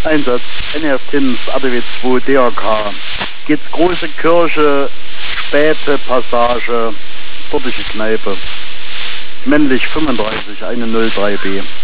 Einsatz, NF Tins, ADW 2, DRK. Geht's große Kirche, späte Passage, dordische Kneipe. Männlich 35, 103B.